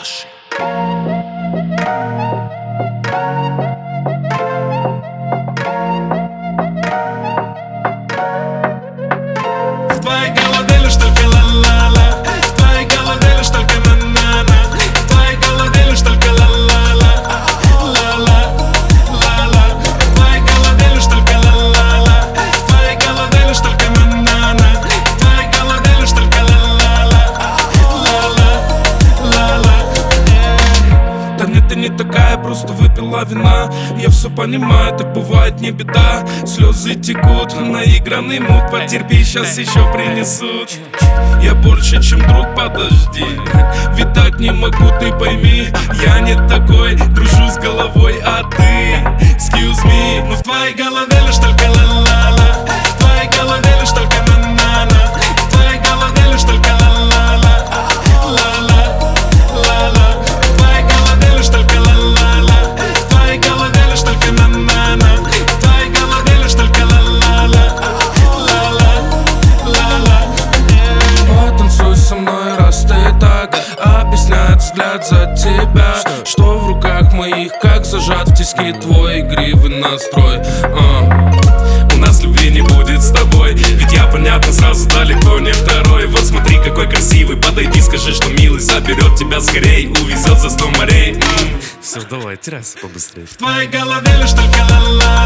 Лоши. В твоей голове лишь только ла-ла-ла, в твоей голове лишь только на-на-на, в твоей голове лишь только ла-ла-ла, ла-ла, ла-ла, в твоей голове лишь только ла-ла-ла, в твоей голове лишь только на-на-на, в твоей голове лишь только ла-ла-ла, ла-ла, ла-ла. Да нет, ты не такая, просто выпила вина. Я все понимаю, так бывает не беда. Слезы текут, наигранный мут. Потерпи, сейчас еще принесут. Я больше, чем друг, подожди. Ведь так не могу, ты пойми. Я не такой, дружу с головой, а ты excuse me. Но в твоей голове лишь только ла-ла-ла, в твоей голове лишь только на-на-на, в твоей голове лишь только ла-ла-ла, ла-ла, ла-ла, в твоей голове лишь только ла-ла-ла, в твоей голове лишь только на-на-на, в твоей голове лишь только ла-ла-ла, ла-ла, ла-ла. Потанцуй со мной, раз ты так объясняет взгляд за тебя. Что в руках моих, как зажат в тиски твой игривый настрой. У нас любви не будет с тобой, ведь я, понятно, сразу далеко не второй. Вот смотри, какой красивый, подойди, скажи, что милый заберет тебя скорей, увезет за 100 морей. Все, давай, теряйся побыстрее. В твоей голове лишь только ла-ла.